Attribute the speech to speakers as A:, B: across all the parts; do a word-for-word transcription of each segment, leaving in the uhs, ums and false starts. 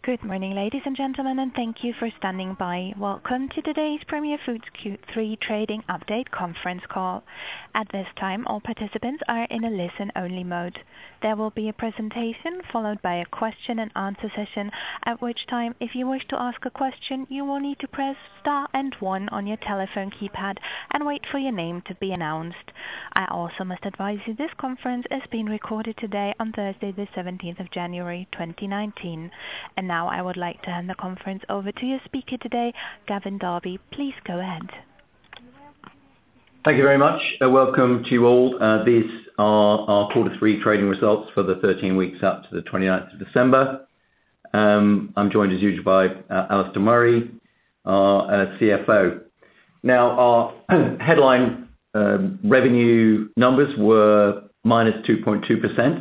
A: Good morning, ladies and gentlemen, and thank you for standing by. Welcome to today's Premier Foods Q three Trading Update conference call. At this time, all participants are in a listen-only mode. There will be a presentation followed by a question and answer session, at which time, if you wish to ask a question, you will need to press star and one on your telephone keypad and wait for your name to be announced. I also must advise you this conference is being recorded today on Thursday, the seventeenth of January, twenty nineteen. And now I would like to hand the conference over to your speaker today, Gavin Darby. Please go ahead.
B: Thank you very much. Uh, welcome to you all. Uh, these are our quarter three trading results for the thirteen weeks up to the twenty-ninth of December. Um, I'm joined as usual by uh, Alistair Murray, our uh, C F O. Now, our headline um, revenue numbers were minus two point two percent.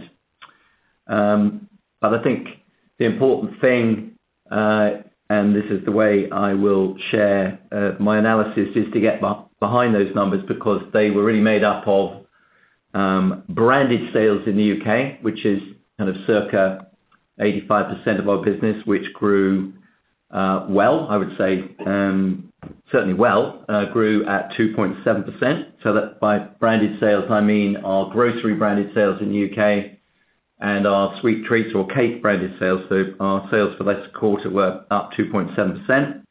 B: Um, but I think the important thing, uh, and this is the way I will share uh, my analysis, is to get b- behind those numbers, because they were really made up of um, branded sales in the U K, which is kind of circa eighty-five percent of our business, which grew uh, well, I would say, um, certainly well, uh, grew at two point seven percent. So that by branded sales, I mean our grocery branded sales in the U K, and our sweet treats or cake branded sales. So our sales for this quarter were up two point seven percent.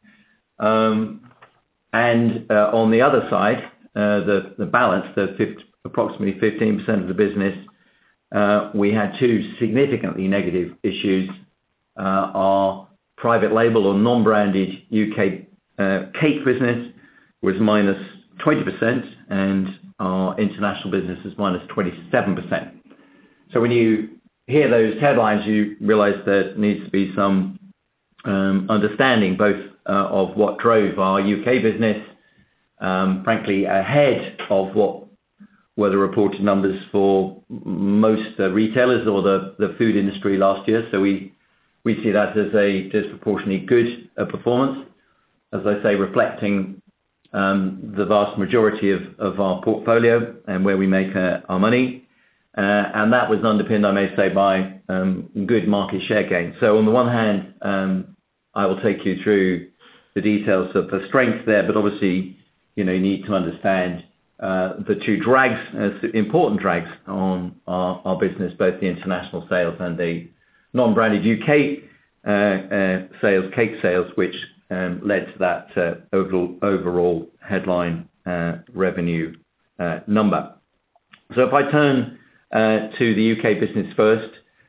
B: Um, and uh, on the other side, uh, the, the balance, the fifty, approximately fifteen percent of the business, uh, we had two significantly negative issues. Uh, our private label or non-branded U K uh, cake business was minus twenty percent, and our international business is minus twenty-seven percent. So when you hear those headlines, you realise there needs to be some um, understanding both uh, of what drove our U K business, um, frankly, ahead of what were the reported numbers for most uh, retailers or the, the food industry last year. So we, we see that as a disproportionately good uh, performance, as I say, reflecting um, the vast majority of, of our portfolio and where we make uh, our money. Uh, and that was underpinned, I may say, by um, good market share gains. So on the one hand, um, I will take you through the details of the strength there, but obviously, you know, you need to understand uh, the two drags, uh, important drags on our, our business, both the international sales and the non-branded U K uh, uh, sales, cake sales, which um, led to that uh, overall, overall headline uh, revenue uh, number. So if I turn Uh, to the U K business first,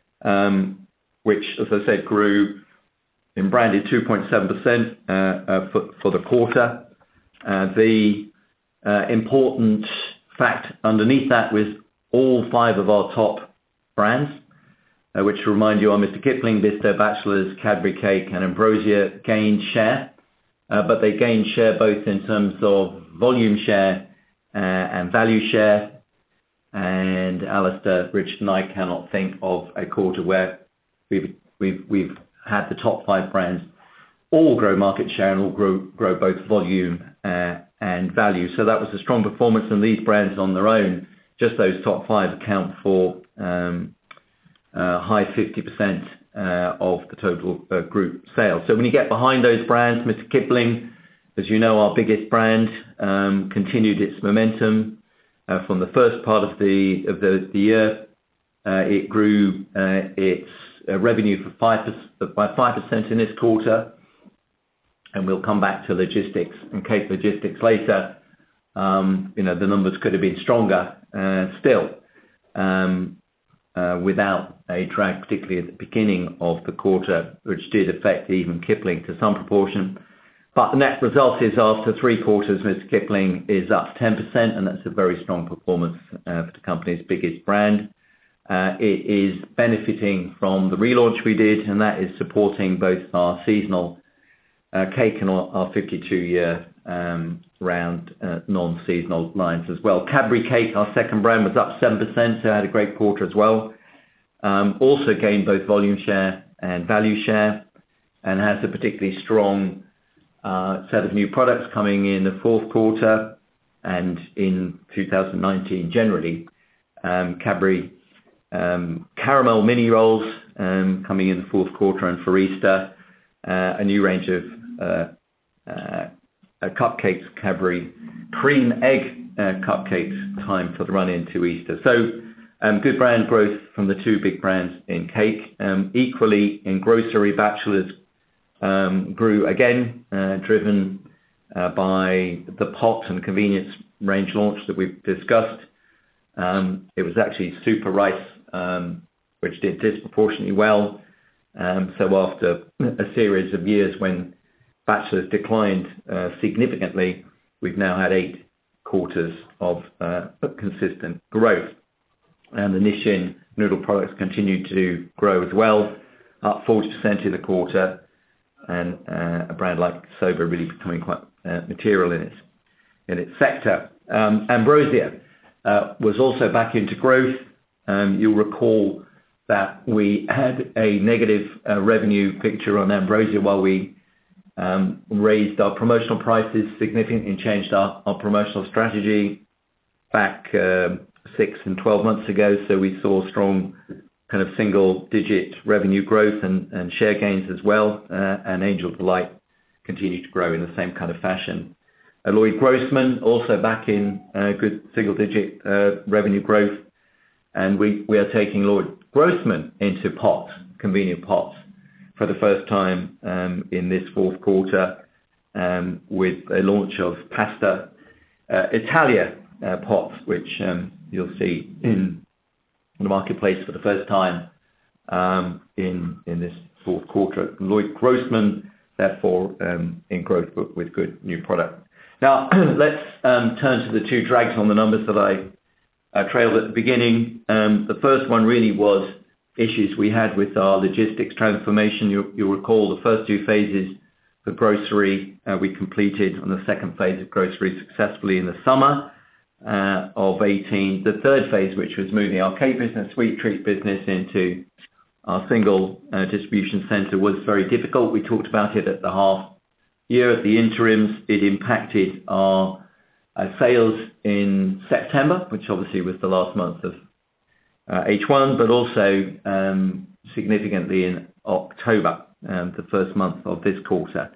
B: um, which, as I said, grew in branded two point seven percent uh, uh, for, for the quarter. Uh, the uh, important fact underneath that was all five of our top brands, uh, which to remind you are Mister Kipling, Bisto, Batchelors, Cadbury Cake and Ambrosia, gained share. Uh, but they gained share both in terms of volume share uh, and value share. And Alistair, Richard and I cannot think of a quarter where we've, we've, we've had the top five brands all grow market share and all grow, grow both volume uh, and value. So that was a strong performance, and these brands on their own, just those top five, account for um, uh, high fifty percent uh, of the total uh, group sales. So when you get behind those brands, Mister Kipling, as you know, our biggest brand, um, continued its momentum. Uh, from the first part of the of the, the year, uh, it grew uh, its uh, revenue for five by five percent in this quarter, and we'll come back to logistics and cake logistics later. Um, you know, the numbers could have been stronger uh, still, um, uh, without a drag, particularly at the beginning of the quarter, which did affect even Kipling to some proportion. But the net result is, after three quarters, Mister Kipling is up ten percent, and that's a very strong performance uh, for the company's biggest brand. Uh, it is benefiting from the relaunch we did, and that is supporting both our seasonal uh, cake and our fifty-two-year um, round uh, non-seasonal lines as well. Cadbury Cake, our second brand, was up seven percent, so had a great quarter as well. Um, also gained both volume share and value share, and has a particularly strong Uh, set of new products coming in the fourth quarter and in two thousand nineteen generally. Um, Cadbury um, caramel mini rolls um, coming in the fourth quarter and for Easter, uh, a new range of uh, uh, cupcakes, Cadbury cream egg uh, cupcakes, time for the run into Easter. So um, good brand growth from the two big brands in cake. Um, equally in grocery, Batchelors um, grew again, uh, driven uh, by the pot and convenience range launch that we've discussed. Um, it was actually Super Rice, um, which did disproportionately well. Um, so after a series of years when Batchelors declined uh, significantly, we've now had eight quarters of uh, consistent growth. And the Nissin noodle products continue to grow as well, up forty percent in the quarter, and uh, a brand like Soba really becoming quite uh, material in its, in its sector. Um, Ambrosia uh, was also back into growth. Um, you'll recall that we had a negative uh, revenue picture on Ambrosia while we um, raised our promotional prices significantly and changed our, our promotional strategy back uh, six and twelve months ago. So we saw strong kind of single digit revenue growth and, and share gains as well. Uh, and Angel Delight continued to grow in the same kind of fashion. Uh, Lloyd Grossman also back in uh, good single digit uh, revenue growth. And we, we are taking Lloyd Grossman into pots, convenient pots, for the first time um, in this fourth quarter um, with a launch of Pasta uh, Italia uh, pots, which um, you'll see in the marketplace for the first time um, in in this fourth quarter. Lloyd Grossman, therefore, um, in growth but with good new product. Now, let's um, turn to the two drags on the numbers that I uh, trailed at the beginning. Um, the first one really was issues we had with our logistics transformation. You, you'll recall the first two phases for grocery uh, we completed on the second phase of grocery successfully in the summer uh, of eighteen. The third phase, which was moving our cake business, sweet treat business into our single uh, distribution centre, was very difficult. We talked about it at the half year, at the interims. It impacted our uh, sales in September, which obviously was the last month of uh, H one, but also um, significantly in October, um, the first month of this quarter.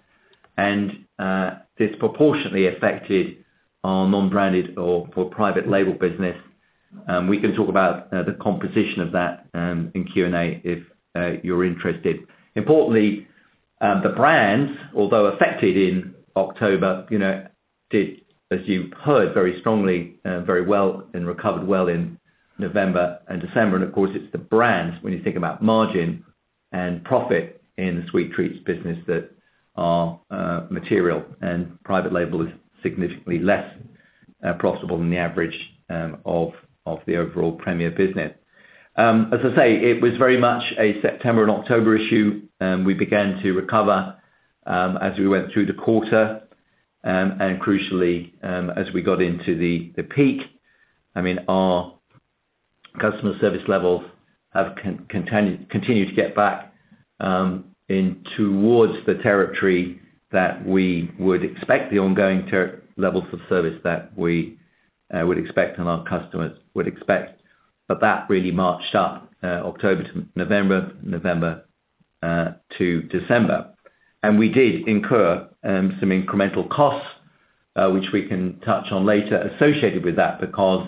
B: And uh, disproportionately affected our non-branded or for private label business. Um, we can talk about uh, the composition of that um, in Q and A if uh, you're interested. Importantly, um, the brands, although affected in October, you know, did, as you heard, very strongly, uh, very well and recovered well in November and December. And of course, it's the brands, when you think about margin and profit in the sweet treats business, that are uh, material, and private label is significantly less uh, profitable than the average um, of of the overall Premier business. Um, as I say, it was very much a September and October issue. Um, we began to recover um, as we went through the quarter, um, and crucially, um, as we got into the, the peak. I mean, our customer service levels have con- continued, continued to get back um, in towards the territory that we would expect, the ongoing ter- levels of service that we uh, would expect and our customers would expect. But that really marched up uh, October to November, November uh, to December. And we did incur um, some incremental costs, uh, which we can touch on later, associated with that, because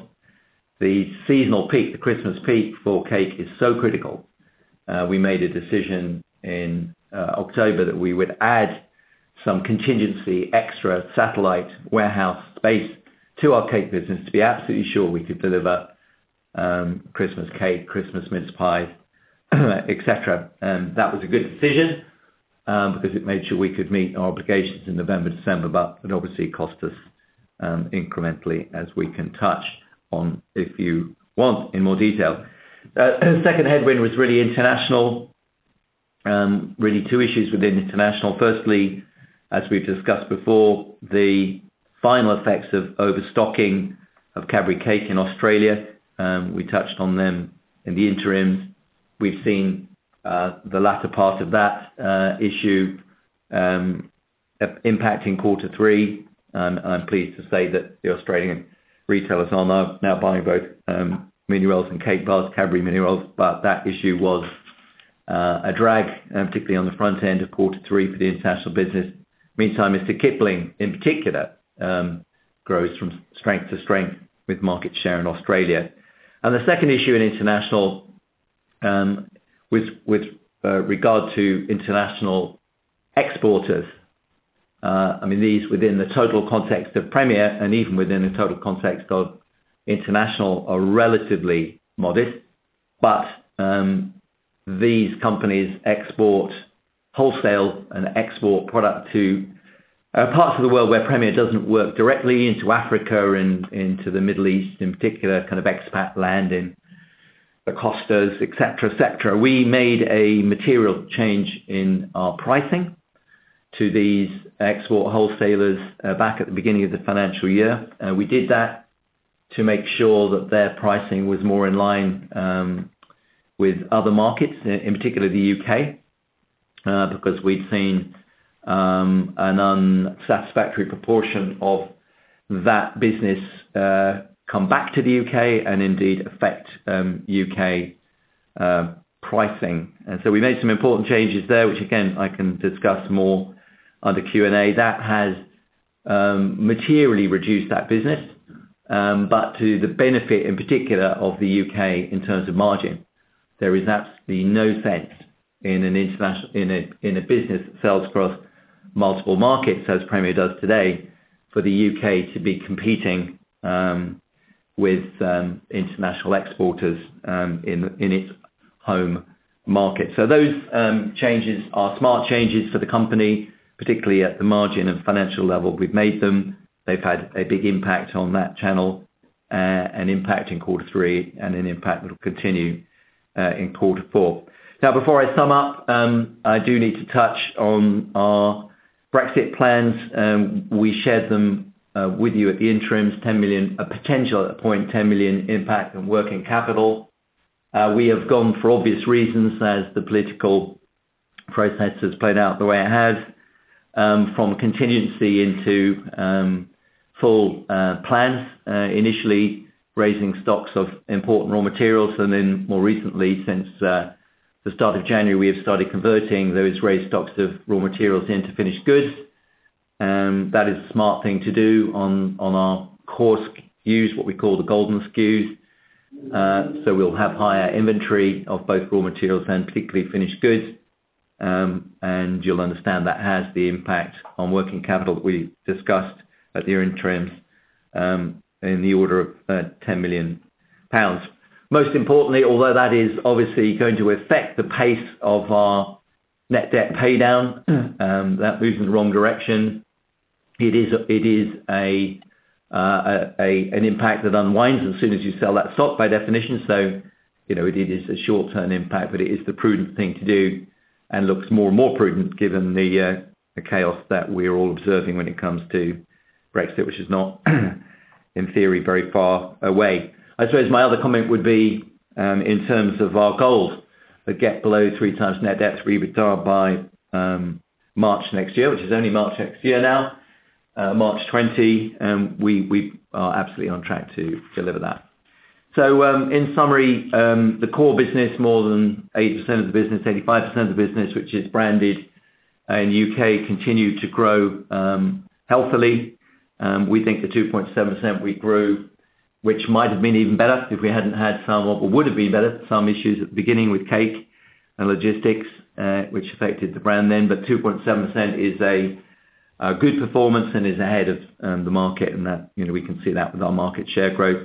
B: the seasonal peak, the Christmas peak for cake, is so critical. Uh, we made a decision in uh, October that we would add some contingency, extra satellite warehouse space to our cake business to be absolutely sure we could deliver um, Christmas cake, Christmas mince pies, et cetera. And that was a good decision um, because it made sure we could meet our obligations in November, December, but it obviously cost us um, incrementally, as we can touch on if you want in more detail. Uh, second headwind was really international. Um, really two issues within international. Firstly, as we've discussed before, the final effects of overstocking of Cadbury cake in Australia. Um, we touched on them in the interims. We've seen uh, the latter part of that uh, issue um, impacting quarter three. Um, I'm pleased to say that the Australian retailers are now, now buying both um, mini rolls and cake bars, Cadbury mini rolls, but that issue was uh, a drag, uh, particularly on the front end of quarter three for the international business. Meantime, Mister Kipling in particular um, grows from strength to strength with market share in Australia. And the second issue in international, um, with, with uh, regard to international exporters, uh, I mean, these within the total context of Premier and even within the total context of international are relatively modest, but um, these companies export wholesale and export product to uh, parts of the world where Premier doesn't work directly, into Africa and into the Middle East in particular, kind of expat land in the Costas, et cetera, et cetera. We made a material change in our pricing to these export wholesalers uh, back at the beginning of the financial year. Uh, we did that to make sure that their pricing was more in line um, with other markets, in particular the U K, uh, because we'd seen um, an unsatisfactory proportion of that business uh, come back to the U K and indeed affect um, U K uh, pricing. And so we made some important changes there, which again I can discuss more under Q and A. That has um, materially reduced that business, um, but to the benefit in particular of the U K in terms of margin. There is absolutely no sense in an international in a in a business that sells across multiple markets, as Premier does today, for the U K to be competing um, with um, international exporters um, in in its home market. So those um, changes are smart changes for the company, particularly at the margin and financial level. We've made them. They've had a big impact on that channel, uh, an impact in quarter three, and an impact that will continue uh, in quarter four. Now, before I sum up, um, I do need to touch on our Brexit plans. Um, we shared them uh, with you at the interims, ten million, a potential at point ten million impact on working capital. Uh, we have gone for obvious reasons as the political process has played out the way it has, um, from contingency into um, full uh, plans, uh, initially raising stocks of important raw materials, and then more recently, since uh, the start of January, we have started converting those raised stocks of raw materials into finished goods. Um, that is a smart thing to do on, on our core S K Us, what we call the golden S K Us. Uh, so we'll have higher inventory of both raw materials and particularly finished goods. Um, and you'll understand that has the impact on working capital that we discussed at the interims um, in the order of uh, ten million pounds. Most importantly, although that is obviously going to affect the pace of our net debt pay down, um, that moves in the wrong direction. It is it is a, uh, a, a an impact that unwinds as soon as you sell that stock by definition. So, you know, it, it is a short-term impact, but it is the prudent thing to do, and looks more and more prudent given the, uh, the chaos that we're all observing when it comes to Brexit, which is not, in theory, very far away. I suppose my other comment would be um, in terms of our goals, that get below three times net debt to EBITDA by um, March next year, which is only March next year now, uh, March twentieth, um, we, we are absolutely on track to deliver that. So um, in summary, um, the core business, more than eighty percent of the business, eighty-five percent of the business, which is branded uh, in the U K, continue to grow um, healthily. Um, we think the two point seven percent we grew, which might have been even better if we hadn't had some, or would have been better, some issues at the beginning with cake and logistics, uh, which affected the brand then. But two point seven percent is a, a good performance and is ahead of um, the market, and that, you know, we can see that with our market share growth.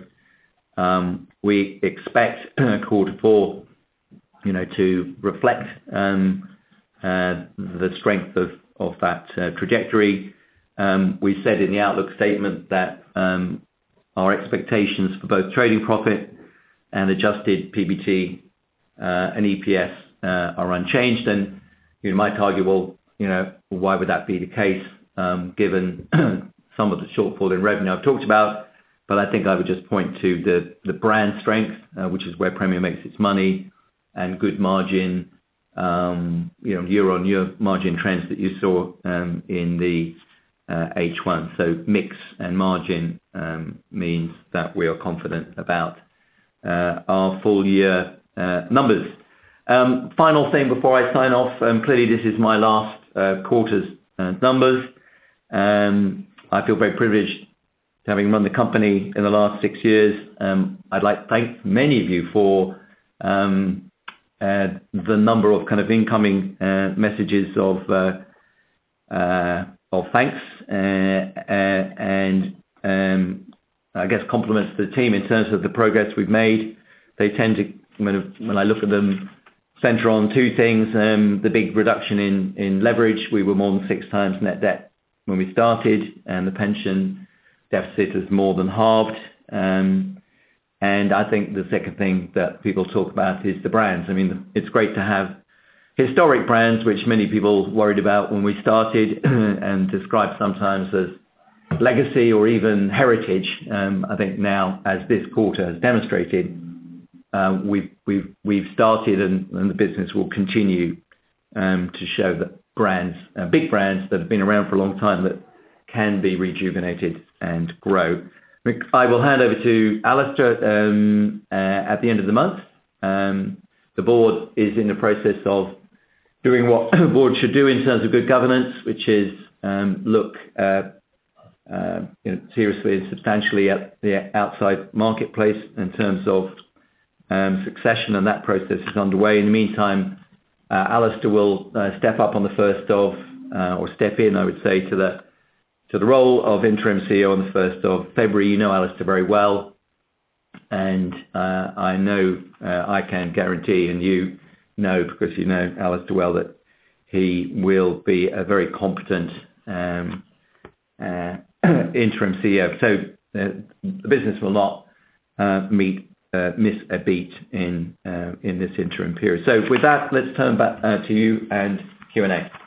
B: Um, we expect quarter four, you know, to reflect um, uh, the strength of, of that uh, trajectory. Um, we said in the outlook statement that um, our expectations for both trading profit and adjusted P B T uh, and E P S uh, are unchanged. And you might argue, well, you know, why would that be the case, um, given some of the shortfall in revenue I've talked about? But I think I would just point to the, the brand strength, uh, which is where Premier makes its money, and good margin, um, you know, year-on-year margin trends that you saw um, in the uh, H one. So mix and margin um, means that we are confident about uh, our full year uh, numbers. Um, final thing before I sign off, um, clearly this is my last uh, quarter's uh, numbers. Um, I feel very privileged having run the company in the last six years. Um, I'd like to thank many of you for um, uh, the number of kind of incoming uh, messages of uh, uh, of thanks uh, uh, and um, I guess compliments to the team in terms of the progress we've made. They tend to, when, when I look at them, centre on two things. Um, the big reduction in, in leverage. We were more than six times net debt when we started, and the pension deficit is more than halved. Um, and I think the second thing that people talk about is the brands. I mean, it's great to have historic brands, which many people worried about when we started and described sometimes as legacy or even heritage. Um, I think now, as this quarter has demonstrated, uh, we've, we've, we've started and, and the business will continue um, to show that brands, uh, big brands that have been around for a long time, that can be rejuvenated and grow. I will hand over to Alistair um, uh, at the end of the month. Um, the board is in the process of doing what the board should do in terms of good governance, which is um, look uh, uh, you know, seriously and substantially at the outside marketplace in terms of um, succession, and that process is underway. In the meantime, uh, Alistair will uh, step up on the first of, uh, or step in, I would say, to the to the role of interim C E O on the first of February. You know Alistair very well, and uh, I know uh, I can guarantee, and you know because you know Alistair well, that he will be a very competent um, uh, interim C E O. So uh, the business will not uh, meet uh, miss a beat in uh, in this interim period. So with that, let's turn back uh, to you and Q and A.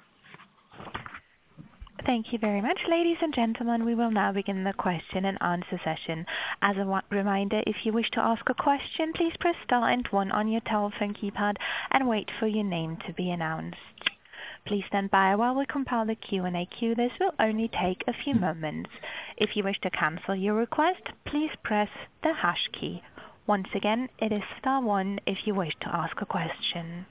A: Thank you very much, ladies and gentlemen. We will now begin the question and answer session. As a reminder, if you wish to ask a question, please press star and one on your telephone keypad and wait for your name to be announced. Please stand by while we compile the Q and A queue. This will only take a few moments. If you wish to cancel your request, please press the hash key. Once again, it is star one if you wish to ask a question.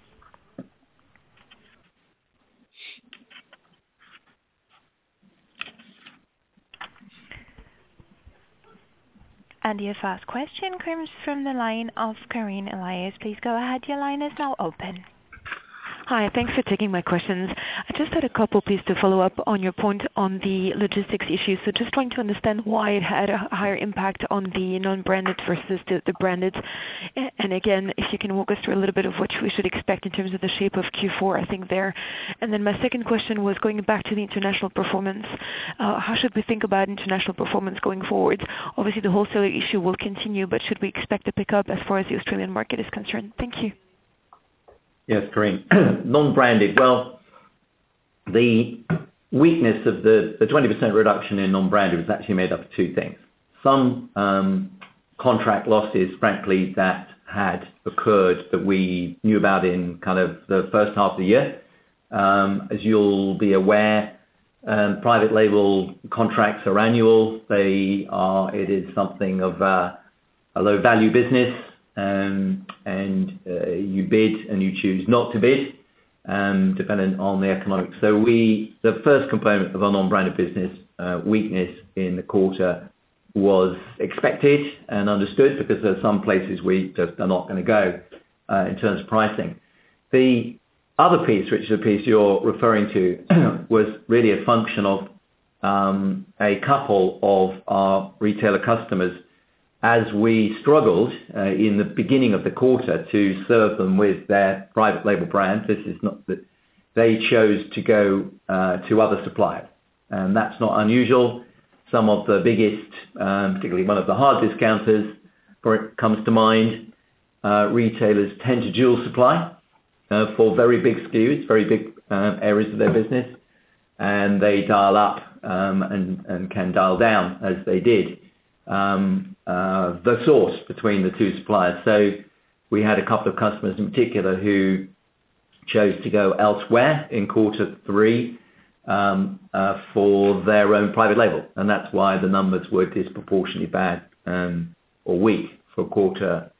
A: And your first question comes from the line of Karine Elias. Please go ahead. Your line is now open.
C: Hi, thanks for taking my questions. I just had a couple, please, to follow up on your point on the logistics issues. So just trying to understand why it had a higher impact on the non-branded versus the, the branded. And again, if you can walk us through a little bit of what we should expect in terms of the shape of Q four, I think there. And then my second question was going back to the international performance. Uh, how should we think about international performance going forward? Obviously, the wholesaler issue will continue, but should we expect a pickup as far as the Australian market is concerned? Thank you.
B: Yes, Karine. Non-branded. Well, the weakness of the, the twenty percent reduction in non-branded was actually made up of two things. Some um, contract losses, frankly, that had occurred that we knew about in kind of the first half of the year. Um, as you'll be aware, um, private label contracts are annual. They are, it is something of a, a low value business. Um, and uh, you bid and you choose not to bid, um, depending on the economics. So we, the first component of our non-branded business uh, weakness in the quarter was expected and understood because there are some places we just are not going to go uh, in terms of pricing. The other piece, which is the piece you're referring to, was really a function of um, a couple of our retailer customers as we struggled uh, in the beginning of the quarter to serve them with their private label brand. This is not that they chose to go uh, to other suppliers, and that's not unusual. Some of the biggest, um, particularly one of the hard discounters, for it comes to mind, uh, retailers tend to dual supply uh, for very big S K Us, very big uh, areas of their business, and they dial up um, and, and can dial down as they did. Um, uh, the source between the two suppliers. So we had a couple of customers in particular who chose to go elsewhere in quarter three um, uh, for their own private label. And that's why the numbers were disproportionately bad um, or weak for quarter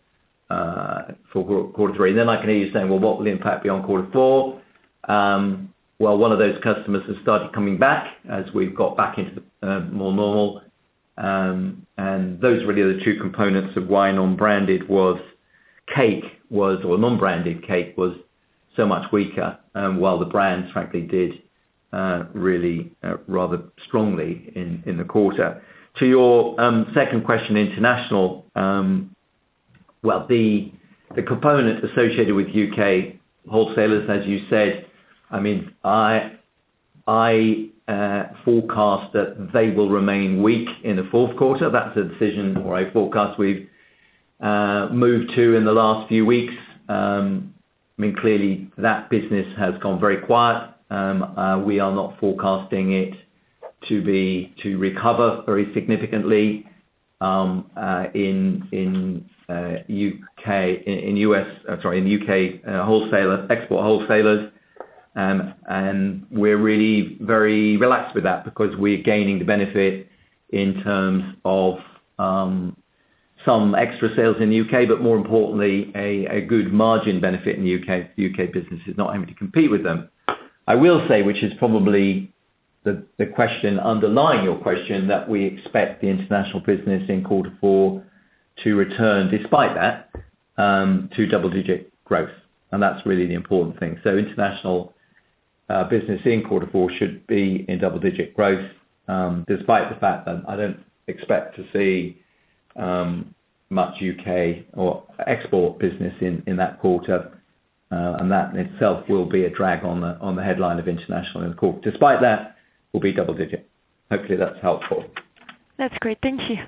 B: uh, for quarter three. And then I can hear you saying, well, what will the impact be on quarter four? Um, well, one of those customers has started coming back as we've got back into the, uh, more normal. Um, and those really are the two components of why non-branded was cake was, or non-branded cake was so much weaker, um, while the brands, frankly, did uh, really uh, rather strongly in, in the quarter. To your um, second question, international, um, well, the the component associated with U K wholesalers, as you said, I mean, I I uh, forecast that they will remain weak in the fourth quarter. That's a decision or a forecast we've uh, moved to in the last few weeks. Um, I mean, clearly that business has gone very quiet. Um, uh, we are not forecasting it to be to recover very significantly um, uh, in in uh, U K in, in U S uh, sorry in U K uh, wholesaler export wholesalers, um, and we're really very relaxed with that because we're gaining the benefit in terms of um, some extra sales in the U K, but more importantly, a, a good margin benefit in the U K. The U K business is not having to compete with them. I will say, which is probably the, the question underlying your question, that we expect the international business in quarter four to return, despite that, um, to double-digit growth. And that's really the important thing. So international uh, business in quarter four should be in double-digit growth, um, despite the fact that I don't expect to see um, much U K or export business in, in that quarter. Uh, and that in itself will be a drag on the on the headline of international in the quarter. Despite that, will be double digit. Hopefully that's helpful.
C: That's great. Thank you.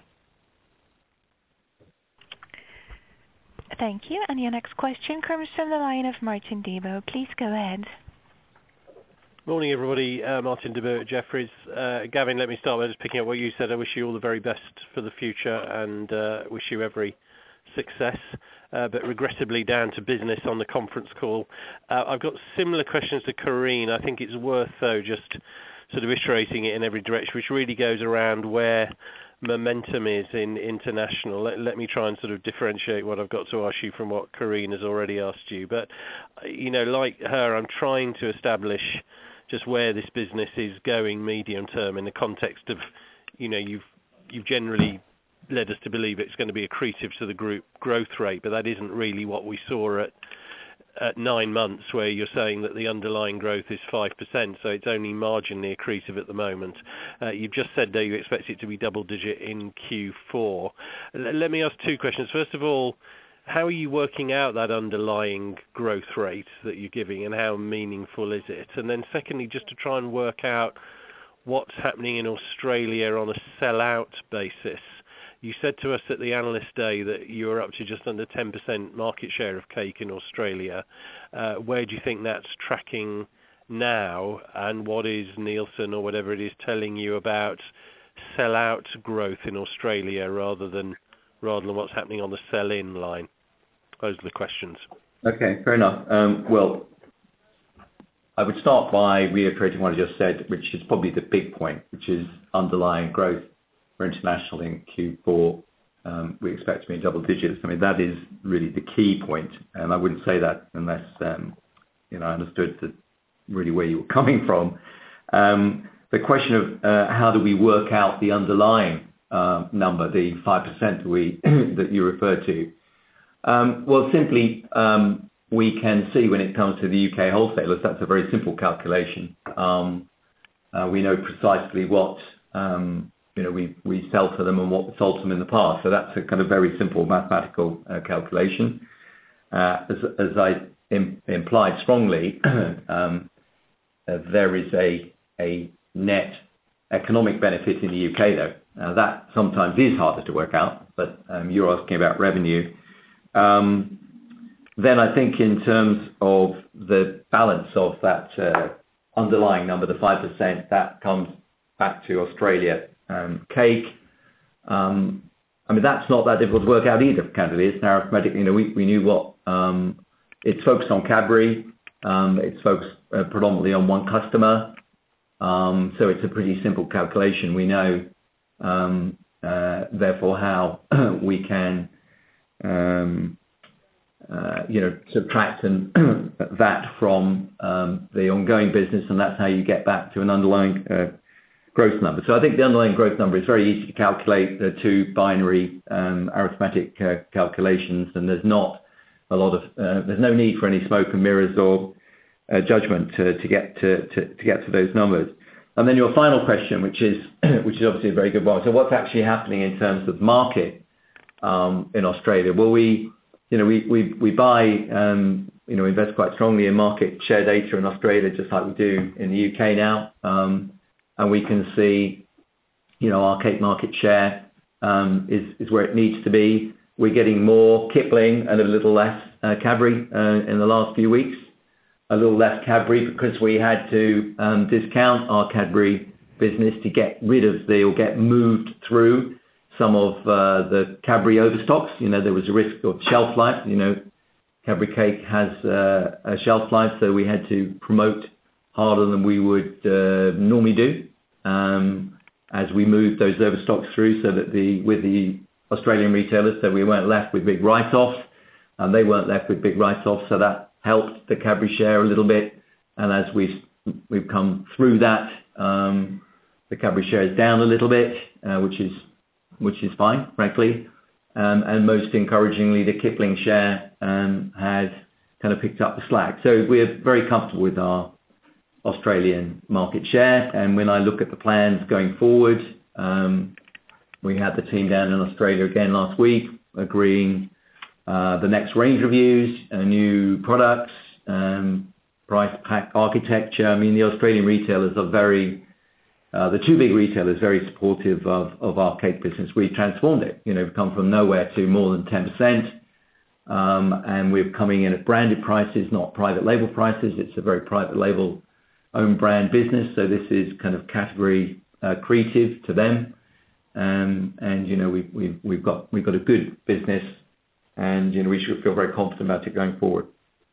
A: Thank you. And your next question comes from the line of Martin Debo. Please go ahead.
D: Morning, everybody. Uh, Martin Debo at Jefferies. Uh, Gavin, let me start by just picking up what you said. I wish you all the very best for the future and uh, wish you every success, uh, but regrettably down to business on the conference call. Uh, I've got similar questions to Corinne. I think it's worth, though, just sort of iterating it in every direction, which really goes around where momentum is in international. Let, let me try and sort of differentiate what I've got to ask you from what Corinne has already asked you. But, you know, like her, I'm trying to establish just where this business is going medium term in the context of, you know, you've you've generally led us to believe it's going to be accretive to the group growth rate, but that isn't really what we saw at at nine months, where you're saying that the underlying growth is five percent, so it's only marginally accretive at the moment. Uh, you've just said, though, you expect it to be double-digit in Q four. L- let me ask two questions. First of all, how are you working out that underlying growth rate that you're giving, and how meaningful is it? And then secondly, just to try and work out what's happening in Australia on a sell-out basis. You said to us at the Analyst Day that you were up to just under ten percent market share of cake in Australia. Uh, where do you think that's tracking now, and what is Nielsen or whatever it is telling you about sell-out growth in Australia rather than rather than what's happening on the sell-in line? Those are the questions.
B: Okay, fair enough. Um, well, I would start by reiterating what I just said, which is probably the big point, which is underlying growth for international in Q four. Um, we expect to be in double digits. I mean, that is really the key point, and I wouldn't say that unless um, you know I understood the, really where you were coming from. Um, the question of uh, how do we work out the underlying uh, number, the five percent we that you referred to? Um, well, simply um, we can see when it comes to the U K wholesalers, that's a very simple calculation. Um, uh, we know precisely what um, you know we, we sell to them and what we sold to them in the past. So that's a kind of very simple mathematical uh, calculation. Uh, as, as I im- implied strongly, um, uh, there is a a net economic benefit in the U K though. Now that sometimes is harder to work out, but um, you're asking about revenue. Um, then I think in terms of the balance of that uh, underlying number, the five percent, that comes back to Australia um, cake. Um, I mean, that's not that difficult to work out either, candidly. It's now arithmetic. You know, we, we knew what, um, it's focused on Cadbury. Um, it's focused uh, predominantly on one customer. Um, so it's a pretty simple calculation. We know, um, uh, therefore, how we can Um, uh, you know, subtract and that from um, the ongoing business, and that's how you get back to an underlying uh, growth number. So I think the underlying growth number is very easy to calculate. The two binary um, arithmetic uh, calculations, and there's not a lot of uh, there's no need for any smoke and mirrors or uh, judgment to, to get to, to, to get to those numbers. And then your final question, which is which is obviously a very good one. So what's actually happening in terms of market um, in Australia? Well, we you know we we we buy um, you know invest quite strongly in market share data in Australia, just like we do in the U K now. Um, And we can see, you know, our cake market share um, is, is where it needs to be. We're getting more Kipling and a little less uh, Cadbury uh, in the last few weeks. A little less Cadbury because we had to um, discount our Cadbury business to get rid of the, or get moved through some of uh, the Cadbury overstocks. You know, there was a risk of shelf life. You know, Cadbury cake has uh, a shelf life, so we had to promote harder than we would uh, normally do um, as we moved those overstocks through, so that the with the Australian retailers, so we weren't left with big write-offs, and they weren't left with big write-offs, so that helped the Cadbury share a little bit. And as we've we've come through that, um, the Cadbury share is down a little bit, uh, which is which is fine, frankly. Um, and most encouragingly, the Kipling share um, has kind of picked up the slack. So we're very comfortable with our Australian market share. And when I look at the plans going forward, um, we had the team down in Australia again last week, agreeing uh, the next range reviews, uh, new products, um, price pack architecture. I mean, the Australian retailers are very, uh, the two big retailers, very supportive of, of our cake business. We transformed it. You know, we've come from nowhere to more than ten percent. Um, and we're coming in at branded prices, not private label prices. It's a very private label own brand business, so this is kind of category uh, creative to them, um, and you know we, we, we've got we've got a good business, and you know we should feel very confident about it going forward.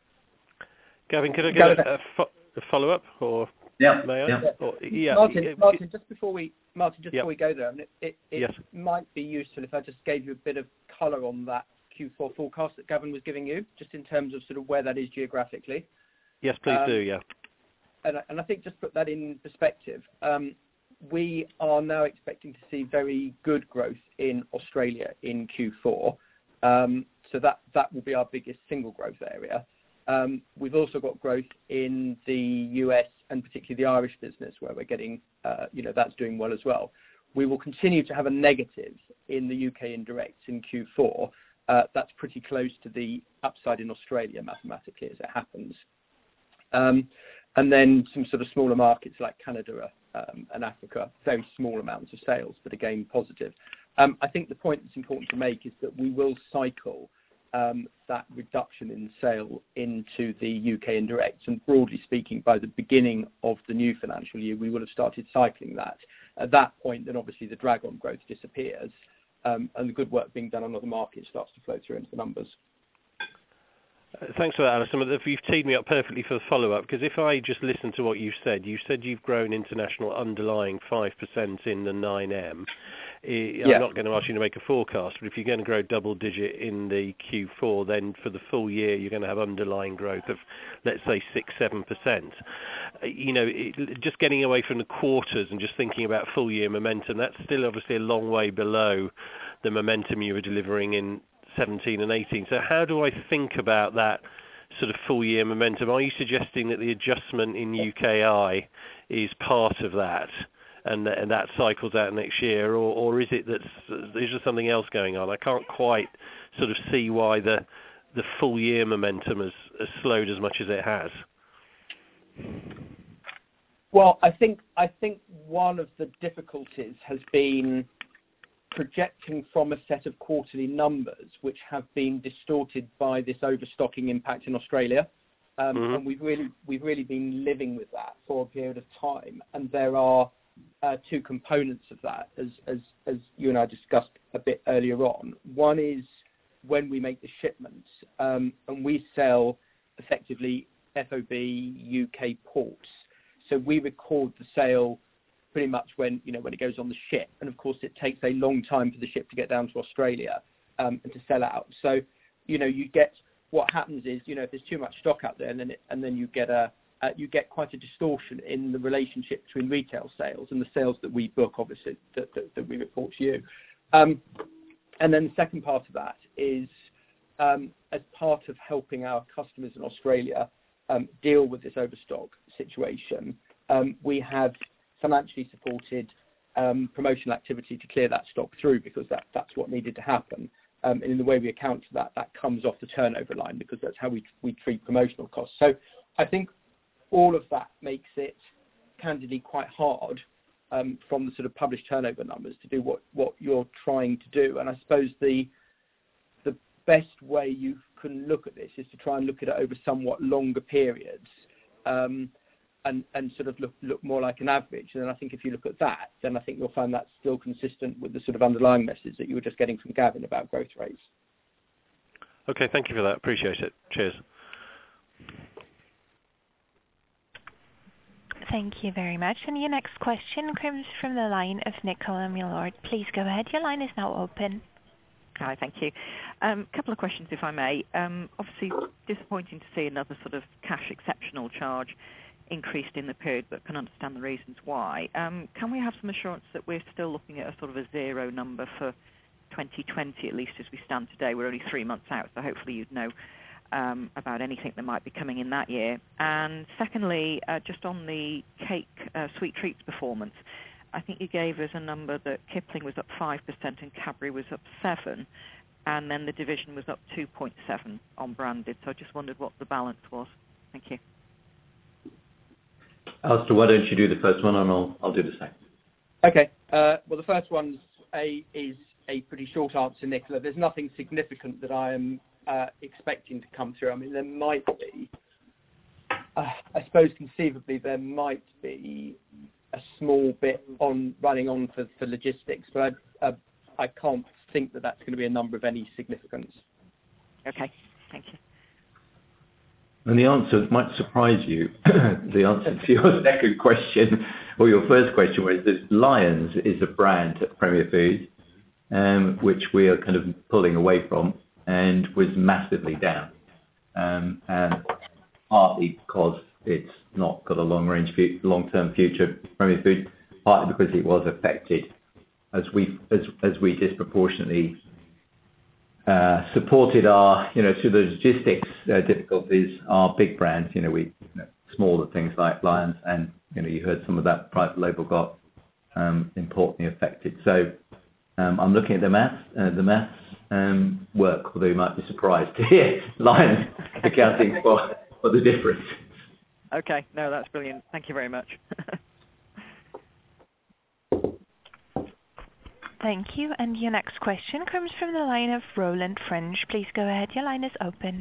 D: Gavin, could I get a, a, fo- a follow up, or
B: yeah,
D: may I?
B: Yeah.
D: Or, yeah.
E: Martin, Martin, just before we Martin, just
D: yep.
E: before we go there, I mean, it, it, it
D: yes.
E: might be useful if I just gave you a bit of colour on that Q four forecast that Gavin was giving you, just in terms of sort of where that is geographically.
D: Yes, please
E: um,
D: do. Yeah.
E: And, and I think just put that in perspective, um, we are now expecting to see very good growth in Australia in Q four. Um, so that, that will be our biggest single growth area. Um, we've also got growth in the U S and particularly the Irish business, where we're getting, uh, you know, that's doing well as well. We will continue to have a negative in the U K indirects in Q four. Uh, that's pretty close to the upside in Australia mathematically as it happens. Um, And then some sort of smaller markets like Canada um, and Africa, very small amounts of sales, but again, positive. Um, I think the point that's important to make is that we will cycle um, that reduction in sale into the U K indirects. And broadly speaking, by the beginning of the new financial year, we will have started cycling that. At that point, then obviously the drag on growth disappears, um, and the good work being done on other markets starts to flow through into the numbers.
D: Uh, thanks for that, Alison. You've teed me up perfectly for the follow-up, because if I just listen to what you said, you said you've grown international underlying five percent in the nine M. I'm
E: yeah.
D: not going to ask you to make a forecast, but if you're going to grow double-digit in the Q four, then for the full year you're going to have underlying growth of, let's say, six, seven percent. Uh, you know, it, just getting away from the quarters and just thinking about full-year momentum, that's still obviously a long way below the momentum you were delivering in seventeen and eighteen. So how do I think about that sort of full year momentum? Are you suggesting that the adjustment in U K I is part of that, and, th- and that cycles out next year, or, or is it that there's just something else going on? I can't quite sort of see why the the full year momentum has, has slowed as much as it has.
E: Well, I think I think one of the difficulties has been projecting from a set of quarterly numbers which have been distorted by this overstocking impact in Australia, um, mm-hmm. and we've really we've really been living with that for a period of time. And there are uh, two components of that, as as as you and I discussed a bit earlier on. One is when we make the shipments, um, and we sell effectively F O B U K ports, so we record the sale pretty much when, you know, when it goes on the ship. And of course it takes a long time for the ship to get down to Australia um, and to sell out. So, you know, you get what happens is, you know, if there's too much stock out there, and then it, and then you get a uh, you get quite a distortion in the relationship between retail sales and the sales that we book, obviously, that, that, that we report to you. Um, and then the second part of that is, um, as part of helping our customers in Australia um, deal with this overstock situation, um, we have financially supported um, promotional activity to clear that stock through, because that, that's what needed to happen. Um, and in the way we account for that, that comes off the turnover line, because that's how we, we treat promotional costs. So I think all of that makes it candidly quite hard um, from the sort of published turnover numbers to do what, what you're trying to do. And I suppose the the best way you can look at this is to try and look at it over somewhat longer periods, um, and, and sort of look, look more like an average. And then I think if you look at that, then I think you'll find that's still consistent with the sort of underlying message that you were just getting from Gavin about growth rates.
D: Okay, thank you for that. Appreciate it. Cheers.
A: Thank you very much. And your next question comes from the line of Nicola Millard. Please go ahead. Your line is now open.
F: Hi, thank you. A um, couple of questions, if I may. Um, obviously, disappointing to see another sort of cash exceptional charge increased in the period, but can understand the reasons why. Um, can we have some assurance that we're still looking at a sort of a zero number for twenty twenty, at least as we stand today? We're only three months out, so hopefully you'd know Um, about anything that might be coming in that year. And secondly, uh, just on the cake uh, sweet treats performance, I think you gave us a number that Kipling was up five percent and Cadbury was up seven, and then the division was up two point seven on branded. So I just wondered what the balance was. Thank you.
B: Alistair, why don't you do the first one and I'll, I'll do the second.
E: Okay. Uh, well, the first one's a, is a pretty short answer, Nicola. There's nothing significant that I am Uh, expecting to come through. I mean, there might be, uh, I suppose conceivably there might be a small bit on running on for, for logistics, but I, uh, I can't think that that's going to be a number of any significance.
F: Okay, thank you.
B: And the answer might surprise you. The answer to your second question, or your first question, was that Lions is a brand at Premier Foods, um, which we are kind of pulling away from, and was massively down, um, and partly because it's not got a long-range, long-term future, Premier Foods, partly because it was affected, as we as as we disproportionately uh, supported our, you know, through the logistics uh, difficulties, our big brands, you know, we you know, smaller things like Lions, and you know, you heard some of that private label got um, importantly affected. So um, I'm looking at the maths, uh, the maths. Um, work, although you might be surprised to hear Lions accounting for, for the difference.
F: Okay, no, that's brilliant. Thank you very much.
A: Thank you. And your next question comes from the line of Roland French. Please go ahead. Your line is open.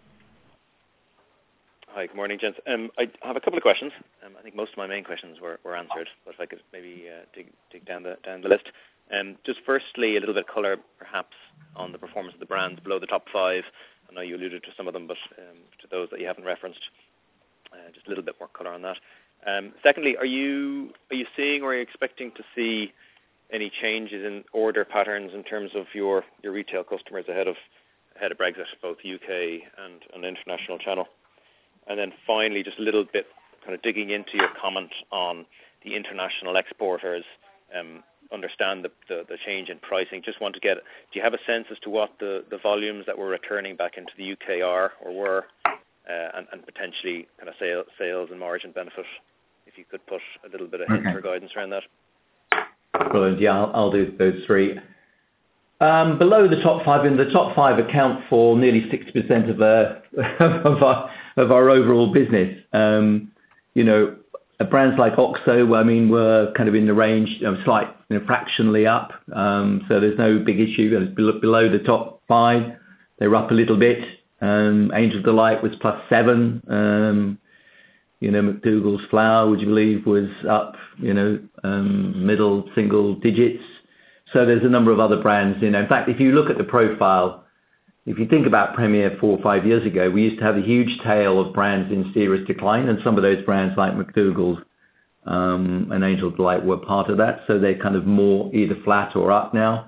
G: Hi, good morning, gents. Um, I have a couple of questions. Um, I think most of my main questions were, were answered, but if I could maybe uh, dig, dig down the down the list. Um, just firstly, a little bit of colour, perhaps, on the performance of the brands below the top five. I know you alluded to some of them, but um, to those that you haven't referenced, uh, just a little bit more colour on that. Um, secondly, are you are you seeing or are you expecting to see any changes in order patterns in terms of your, your retail customers ahead of ahead of Brexit, both U K and an international channel? And then finally, just a little bit kind of digging into your comment on the international exporters. Um, understand the, the, the change in pricing. Just want to get, do you have a sense as to what the, the volumes that were returning back into the U K are or were, uh, and, and potentially kind of sale, sales and margin benefit? If you could put a little bit of hint
B: Okay.
G: or guidance around that.
B: Brilliant. Yeah, I'll, I'll do those three. Um, below the top five, and the top five account for nearly sixty percent of, uh, of, our, of our overall business. Um, you know, brands like Oxo, I mean, were kind of in the range, you know, slight, you know, fractionally up. Um, so there's no big issue. Below the top five, they were up a little bit. Um, Angel Delight was plus seven. Um, you know, McDougall's Flour, would you believe, was up, you know, um, middle single digits. So there's a number of other brands, you know. In fact, if you look at the profile, if you think about Premier four or five years ago, we used to have a huge tail of brands in serious decline, and some of those brands like McDougall's um, and Angel Delight were part of that. So they're kind of more either flat or up now.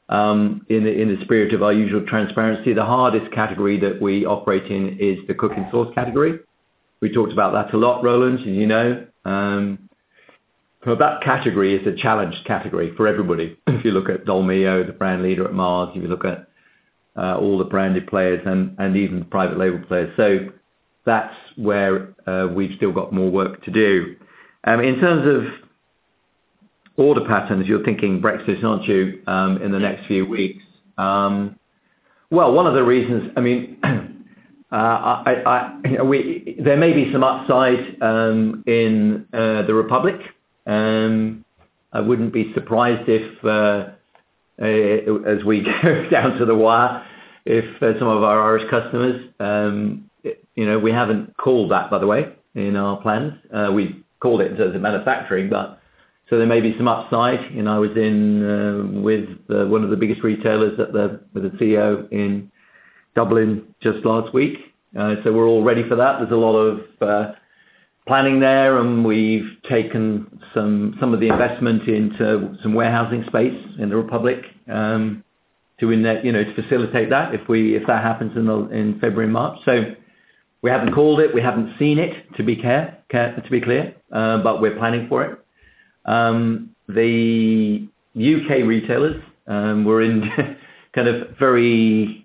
B: um, in, the, in the spirit of our usual transparency, the hardest category that we operate in is the cooking sauce category. We talked about that a lot, Roland, as you know. Um, so that category is a challenged category for everybody. If you look at Dolmio, the brand leader at Mars, if you look at uh, all the branded players and, and even the private label players. So that's where uh, we've still got more work to do. Um, in terms of order patterns, you're thinking Brexit, aren't you, um, in the next few weeks? Um, well, one of the reasons, I mean, uh, I, I, we, there may be some upside um, in uh, the Republic. Um, I wouldn't be surprised if, uh, uh, as we go down to the wire, if uh, some of our Irish customers, um, you know, we haven't called that, by the way, in our plans. Uh, we've called it in terms of manufacturing, but so there may be some upside. You know, I was in uh, with uh, one of the biggest retailers at the with the C E O in Dublin just last week. Uh, so we're all ready for that. There's a lot of uh, planning there, and we've taken some some of the investment into some warehousing space in the Republic um, to in you know to facilitate that if we if that happens in the, in February and March. So we haven't called it, we haven't seen it to be care, care to be clear, uh, but we're planning for it. Um, the U K retailers um, were in kind of very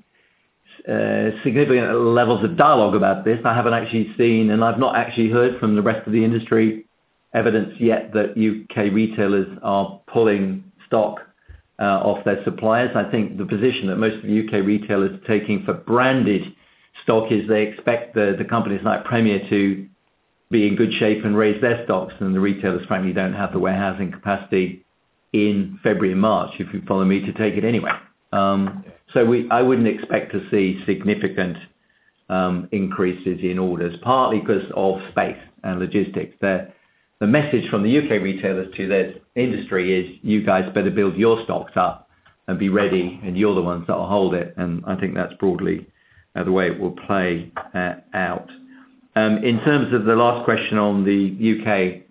B: uh, significant levels of dialogue about this. I haven't actually seen, and I've not actually heard from the rest of the industry evidence yet that U K retailers are pulling stock uh, off their suppliers. I think the position that most of the U K retailers are taking for branded stock is they expect the, the companies like Premier to be in good shape and raise their stocks, and the retailers frankly don't have the warehousing capacity in February and March, if you follow me, to take it anyway. Um, so we, I wouldn't expect to see significant um, increases in orders, partly because of space and logistics. The, the message from the U K retailers to their industry is you guys better build your stocks up and be ready, and you're the ones that will hold it. And I think that's broadly uh, the way it will play uh, out. Um, in terms of the last question on the U K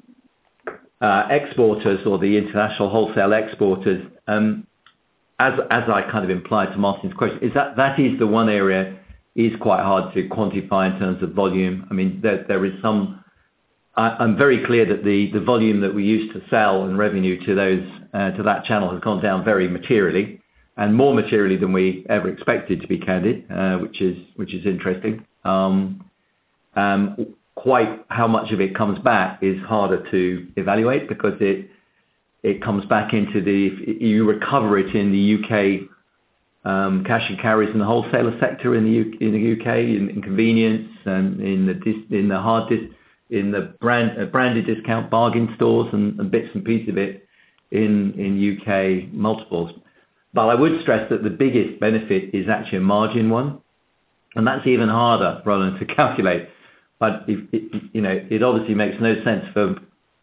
B: uh, exporters or the international wholesale exporters, um, as as I kind of implied to Martin's question, is that that is the one area is quite hard to quantify in terms of volume. I mean, there there is some. I, I'm very clear that the, the volume that we used to sell and revenue to those uh, to that channel has gone down very materially, and more materially than we ever expected, to be candid, uh, which is which is interesting. Um, Um, quite how much of it comes back is harder to evaluate because it it comes back into the, you recover it in the U K um, cash and carries in the wholesaler sector in the U, in the U K in, in convenience and in the dis, in the hard dis, in the brand uh, branded discount bargain stores and, and bits and pieces of it in in U K multiples. But I would stress that the biggest benefit is actually a margin one, and that's even harder, Roland, to calculate. But if, it, you know, it obviously makes no sense for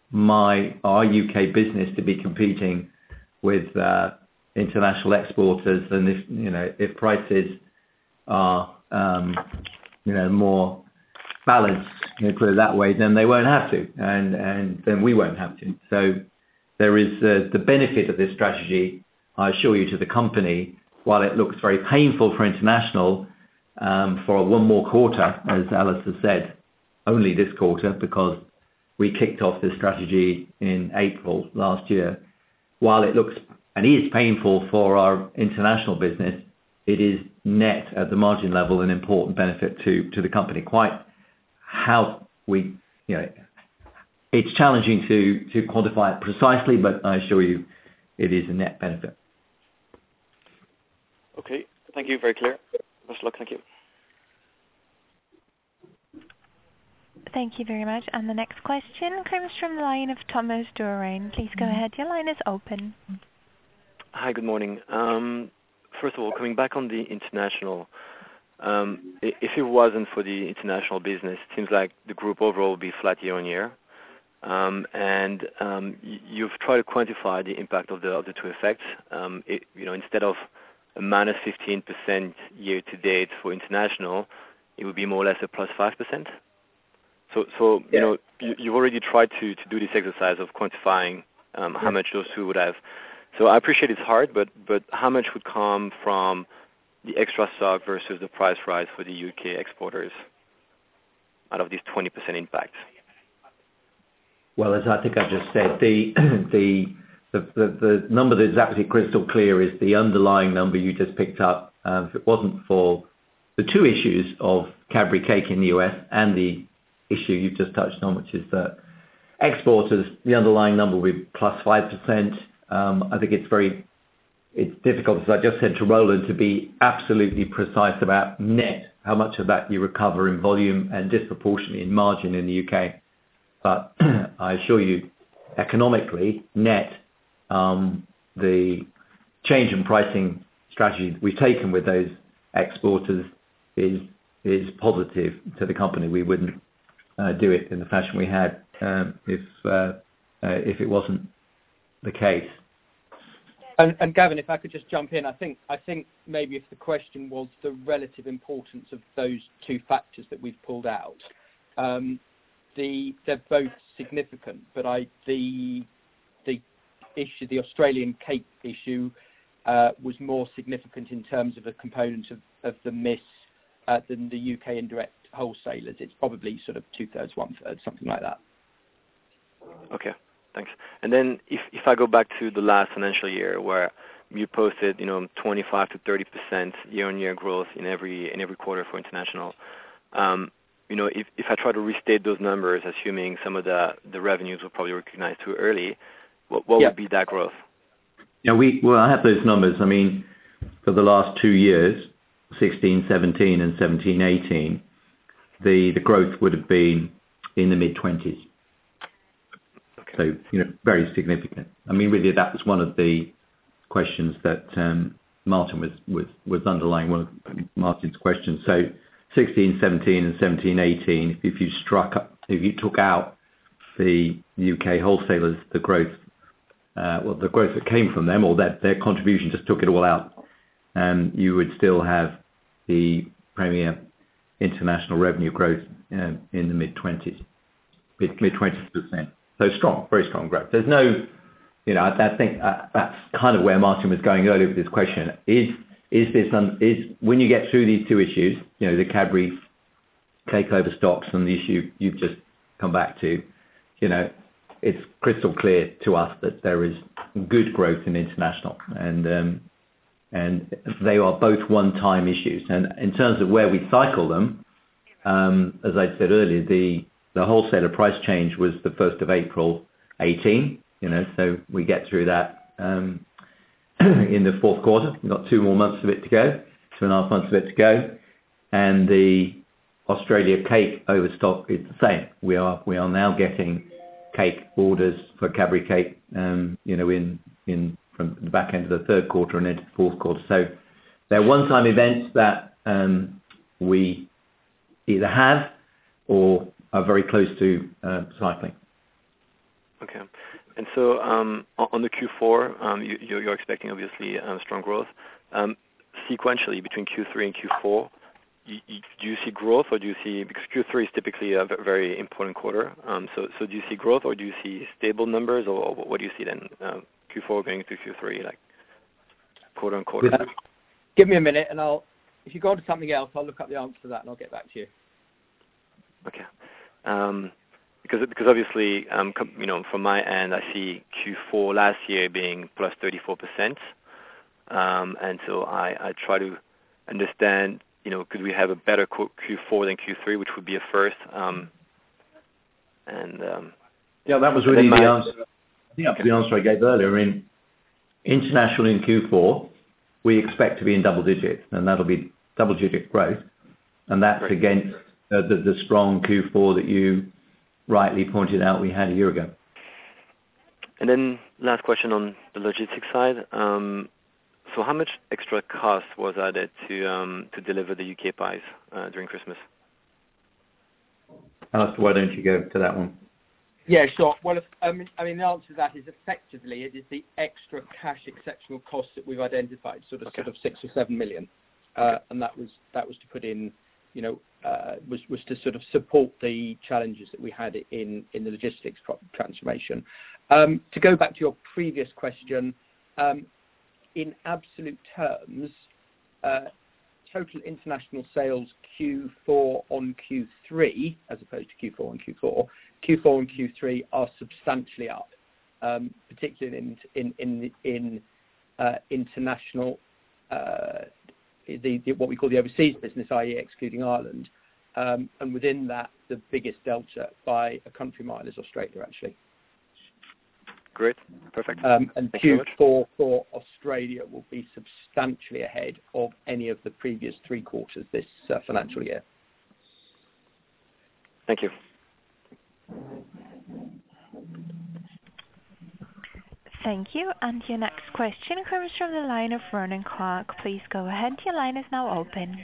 B: my our U K business to be competing with uh, international exporters, and if you know if prices are um, you know more balanced, you know, put it that way, then they won't have to, and and then we won't have to. So there is uh, the benefit of this strategy, I assure you, to the company. While it looks very painful for international um, for one more quarter, as Alice has said. Only this quarter, because we kicked off this strategy in April last year. While it looks and is painful for our international business, it is net at the margin level an important benefit to, to the company. Quite how we, you know, it's challenging to, to quantify it precisely, but I assure you it is a net benefit.
G: Okay, thank you, very clear. Best of luck, thank you.
A: Thank you very much. And the next question comes from the line of Thomas Doran. Please go ahead. Your line is open.
H: Hi, good morning. Um, first of all, coming back on the international, um, if it wasn't for the international business, it seems like the group overall would be flat year on year. Um, and um, you've tried to quantify the impact of the of the two effects. Um, it, you know, instead of a minus fifteen percent year to date for international, it would be more or less a plus five percent. So, so you know, you, you've already tried to, to do this exercise of quantifying um, how much those two would have So I appreciate it's hard, but but how much would come from the extra stock versus the price rise for the U K exporters out of this twenty percent impact?
B: Well, as I think I just said, the the the, the, the number that's absolutely crystal clear is the underlying number you just picked up. Uh, if it wasn't for the two issues of Cadbury Cake in the U S and the issue you've just touched on, which is that exporters, the underlying number will be plus five percent. Um, I think it's very, it's difficult, as I just said to Roland, to be absolutely precise about net, how much of that you recover in volume and disproportionately in margin in the U K. But I assure you, economically, net, um, the change in pricing strategy we've taken with those exporters is is positive to the company. We wouldn't uh, do it in the fashion we had um, if uh, uh, if it wasn't the case.
E: And, and Gavin, if I could just jump in, I think I think maybe if the question was the relative importance of those two factors that we've pulled out, um, the they're both significant. But I the the issue, the Australian cake issue, uh, was more significant in terms of a component of, of the miss uh, than the U K indirect wholesalers. It's probably sort of two thirds, one third, something like that.
H: Okay. Thanks. And then if, if I go back to the last financial year where you posted, you know, twenty-five to thirty percent year-on-year growth in every in every quarter for international, um, you know, if, if I try to restate those numbers, assuming some of the, the revenues were probably recognized too early, what, what yeah. would be that growth?
B: Yeah, we well, I have those numbers. I mean, for the last two years, sixteen, seventeen, and seventeen, eighteen, the the growth would have been in the mid twenties. So, you know, very significant. I mean, really, that was one of the questions that um, Martin was, was, was underlying, one of Martin's questions. So sixteen, seventeen and seventeen, eighteen, if, if you struck up, if you took out the U K wholesalers, the growth, uh, well, the growth that came from them, or their, their contribution just took it all out, um, you would still have the Premier international revenue growth uh, in the mid twenties, mid mid twenties percent. So strong, very strong growth. There's no, you know, I, I think uh, that's kind of where Martin was going earlier with this question. Is is this un, is when you get through these two issues, you know, the Cadbury cake overstocks and the issue you've just come back to, you know, it's crystal clear to us that there is good growth in international, and um, and they are both one-time issues. And in terms of where we cycle them, um, as I said earlier, the The wholesaler price change was the first of April eighteen, you know, so we get through that um, in the fourth quarter. We've got two more months of it to go, two and a half months of it to go. And the Australia cake overstock is the same. We are we are now getting cake orders for Cadbury cake, um, you know, in, in from the back end of the third quarter and into the fourth quarter. So they're one-time events that um, we either have or are very close to uh, cycling.
H: Okay. And so um, on the Q four, um, you, you're expecting obviously um, strong growth. Um, sequentially between Q three and Q four, you, you, do you see growth, or do you see, because Q three is typically a very important quarter, um, so so do you see growth, or do you see stable numbers, or what do you see then, um, Q four going to Q three, like quarter on quarter?
E: Yeah. Give me a minute, and I'll, if you go on to something else, I'll look up the answer to that, and I'll get back to you.
H: Okay. Um, because because obviously, um, com, you know, from my end, I see Q four last year being plus thirty-four percent, um, and so I, I try to understand, you know, could we have a better Q four than Q three, which would be a first, um, and um,
B: yeah, that was really the answer. Yeah, okay. The answer I gave earlier. In international in Q four, we expect to be in double digits, and that'll be double digit growth, and that's right. Against Uh, the, the strong Q four that you rightly pointed out we had a year ago.
H: And then last question on the logistics side. Um, so how much extra cost was added to um, to deliver the U K pies uh, during Christmas?
B: Alistair, why don't you go to that one?
E: Yeah, sure. Well, if, um, I mean, the answer to that is effectively it is the extra cash exceptional costs that we've identified, sort of okay. sort of six or seven million, uh, okay. and that was that was to put in, you know, uh, was was to sort of support the challenges that we had in in the logistics transformation. Um, to go back to your previous question, um, in absolute terms, uh, total international sales Q four on Q three, as opposed to Q four on Q four, Q four and Q three are substantially up, um, particularly in in in, in uh, international, uh, the, the what we call the overseas business, that is, excluding Ireland, um, and within that, the biggest delta by a country mile is Australia, actually.
H: Great, perfect.
E: Um, and
H: Thank
E: Q four for Australia will be substantially ahead of any of the previous three quarters this uh, financial year.
H: Thank you.
A: Thank you. And your next question comes from the line of Ronan Clark. Please go ahead. Your line is now open.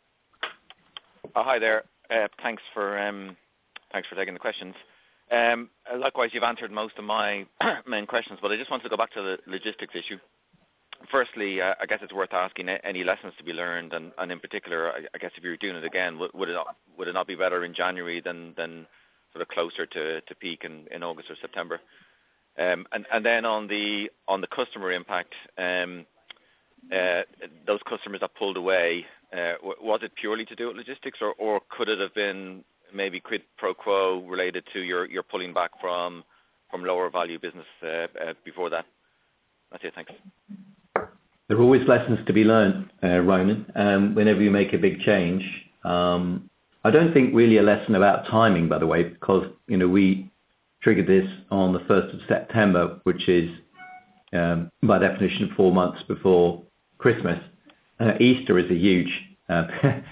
I: Oh, hi there. Uh, thanks for um, thanks for taking the questions. Um, likewise, you've answered most of my main questions, but I just want to go back to the logistics issue. Firstly, uh, I guess it's worth asking any lessons to be learned, and, and in particular, I, I guess if you were doing it again, would, would it not would it not be better in January than, than sort of closer to, to peak in, in August or September? Um, and, and then on the on the customer impact, um, uh, those customers that pulled away, uh, was it purely to do with logistics, or, or could it have been maybe quid pro quo related to your, your pulling back from from lower value business uh, uh, before that? That's it, thanks.
B: There are always lessons to be learned, uh, Ronan, um, whenever you make a big change. Um, I don't think really a lesson about timing, by the way, because, you know, we triggered this on the first of September, which is, um, by definition, four months before Christmas. Uh, Easter is a huge, uh,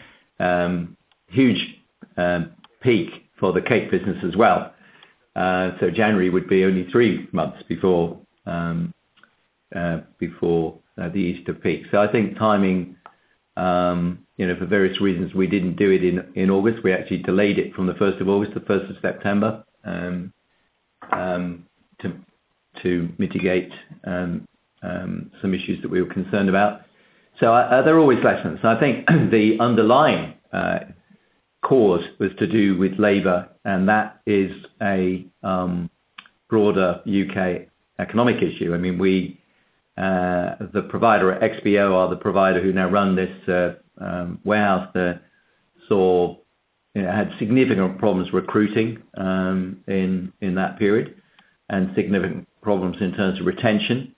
B: um, huge um, peak for the cake business as well. Uh, so January would be only three months before um, uh, before uh, the Easter peak. So I think timing, um, you know, for various reasons, we didn't do it in, in August. We actually delayed it from the first of August to the first of September um, um, to to mitigate um, um, some issues that we were concerned about. So uh, there are always lessons. I think the underlying uh, cause was to do with labour, and that is a um, broader U K economic issue. I mean, we, uh, the provider at X B O, are the provider who now run this uh, um, warehouse, uh, saw, you know, had significant problems recruiting um, in in that period, and significant problems in terms of retention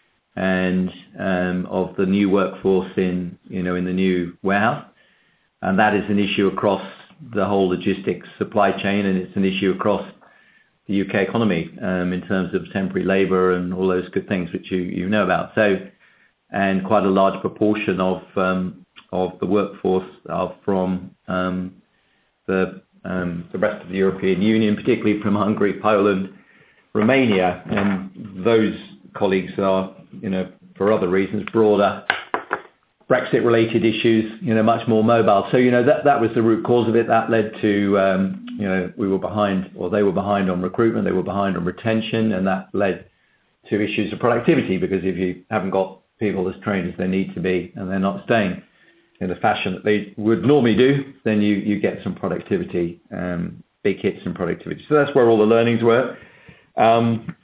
B: and um, of the new workforce in, you know, in the new warehouse. And that is an issue across the whole logistics supply chain, and it's an issue across the U K economy um, in terms of temporary labour and all those good things which you, you know about. So, and quite a large proportion of um, of the workforce are from um, the um, the rest of the European Union, particularly from Hungary, Poland, Romania, and those colleagues are, you know, for other reasons, broader Brexit-related issues, you know, much more mobile. So, you know, that that was the root cause of it. That led to, um, you know, we were behind, or they were behind on recruitment, they were behind on retention, and that led to issues of productivity, because if you haven't got people as trained as they need to be, and they're not staying in the fashion that they would normally do, then you, you get some productivity, um, big hits in productivity. So that's where all the learnings were. Um,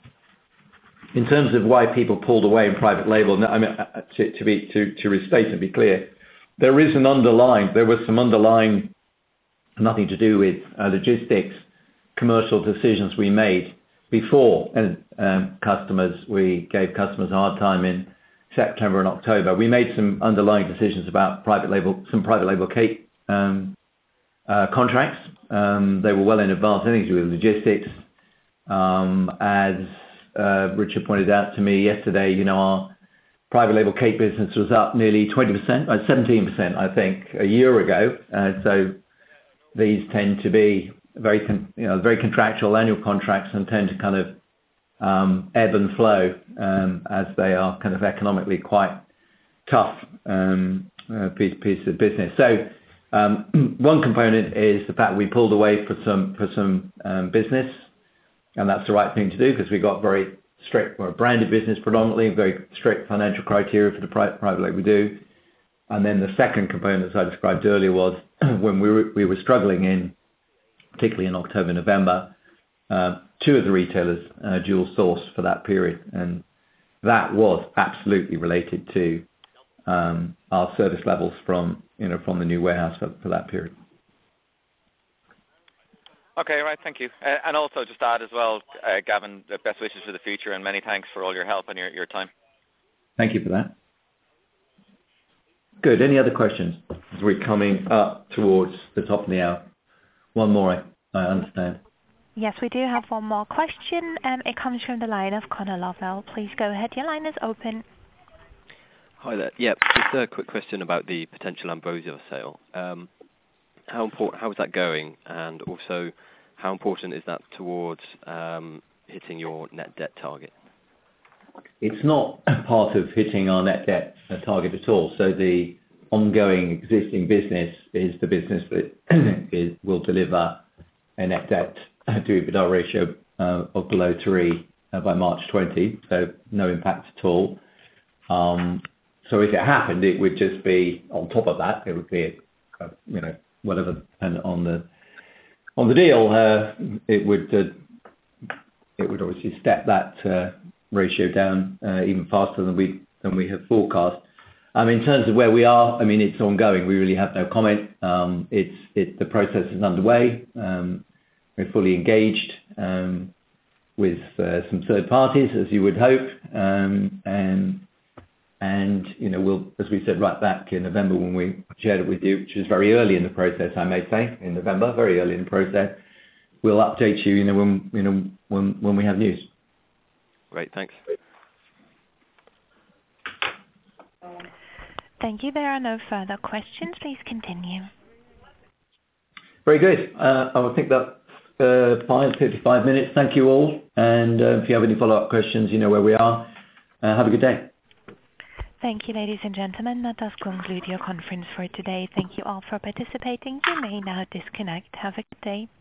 B: In terms of why people pulled away in private label, I mean, to, to be to, to restate and be clear, there is an underlying, there was some underlying, nothing to do with uh, logistics, commercial decisions we made before, and um, customers, we gave customers a hard time in September and October. We made some underlying decisions about private label, some private label cake um, uh, contracts. Um, they were well in advance, anything to do with logistics, um, as Uh, Richard pointed out to me yesterday, you know, our private label cake business was up nearly twenty percent, uh, seventeen percent, I think, a year ago. Uh, so these tend to be very, con- you know, very contractual annual contracts, and tend to kind of um, ebb and flow um, as they are kind of economically quite tough um, uh, piece, piece of business. So um, one component is the fact we pulled away for some for some um, business. And that's the right thing to do, because we got very strict, we're a branded business predominantly, very strict financial criteria for the private, private label we do. And then the second component, as I described earlier, was when we were, we were struggling in, particularly in October, November, uh, two of the retailers uh, dual sourced for that period. And that was absolutely related to um, our service levels from you know from the new warehouse for, for that period.
I: Okay, right, thank you. Uh, and also just to add as well, uh, Gavin, the best wishes for the future and many thanks for all your help and your, your time.
B: Thank you for that. Good. Any other questions? As we're coming up towards the top of the hour. One more, I, I understand.
A: Yes, we do have one more question. Um, it comes from the line of Conor Lovell. Please go ahead. Your line is open.
J: Hi there. Yeah, just a quick question about the potential Ambrosio sale. Um, how important? How is that going? And also, how important is that towards um, hitting your net debt target?
B: It's not part of hitting our net debt target at all. So the ongoing existing business is the business that is, will deliver a net debt to EBITDA ratio uh, of below three uh, by March twenty. So no impact at all. Um, so if it happened, it would just be on top of that. It would be, a, a, you know, whatever dependent on the on the deal. Uh, it would uh, it would obviously step that uh, ratio down uh, even faster than we than we have forecast. Um, in terms of where we are, I mean, it's ongoing. We really have no comment. Um, it's it the process is underway. Um, we're fully engaged um, with uh, some third parties, as you would hope, um, and and you know we'll, as we said right back in November when we shared it with you, which was very early in the process, I may say, in November, very early in the process. We'll update you, you know, when you know when when we have news.
J: Great, thanks.
A: Thank you. There are no further questions. Please continue.
B: Very good. Uh, I would think that's uh, fine, fifty-five minutes. Thank you all. And uh, if you have any follow-up questions, you know where we are. Uh, have a good day.
A: Thank you, ladies and gentlemen. That does conclude your conference for today. Thank you all for participating. You may now disconnect. Have a good day.